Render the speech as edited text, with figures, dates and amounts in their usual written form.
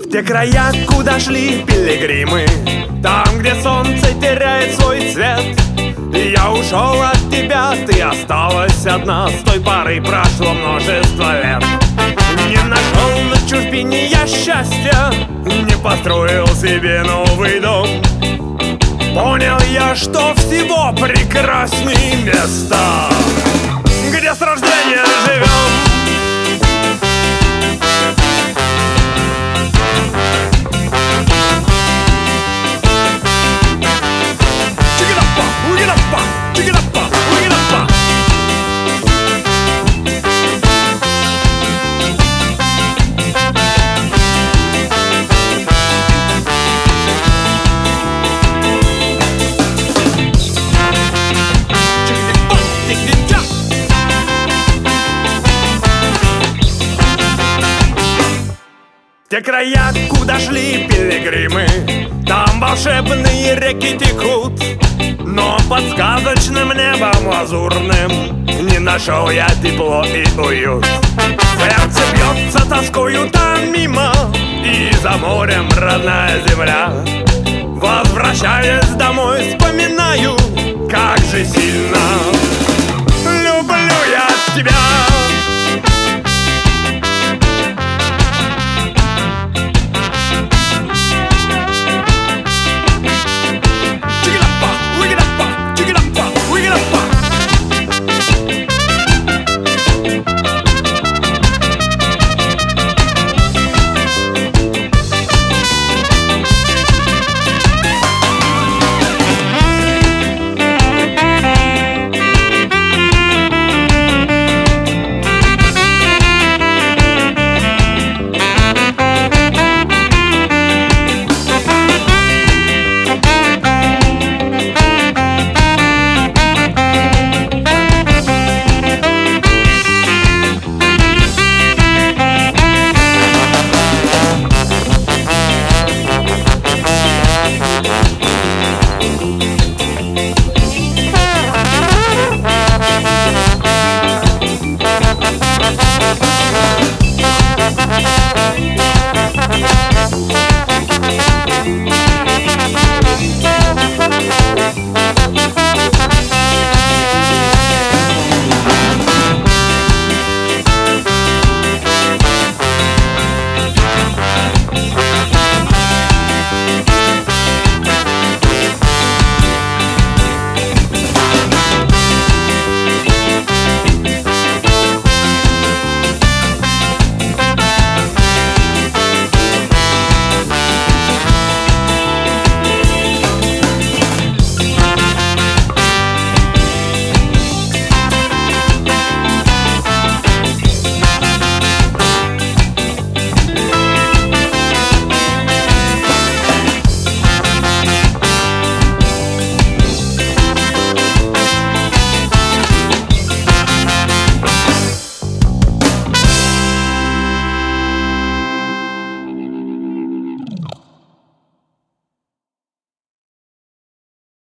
те края, куда шли пилигримы, там, где солнце теряет свой цвет. Я ушел от тебя, ты осталась одна. С той поры прошло множество лет. Не нашел на чужбине я счастья, не построил себе новый дом. Понял я, что всего прекрасней места, где с рождения живем. Те края, куда шли пилигримы, там волшебные реки текут. Но под сказочным небом лазурным не нашел я тепло и уют. Сердце бьется тоскою там мимо, и за морем родная земля. Возвращаясь домой, вспоминаю, как же сильно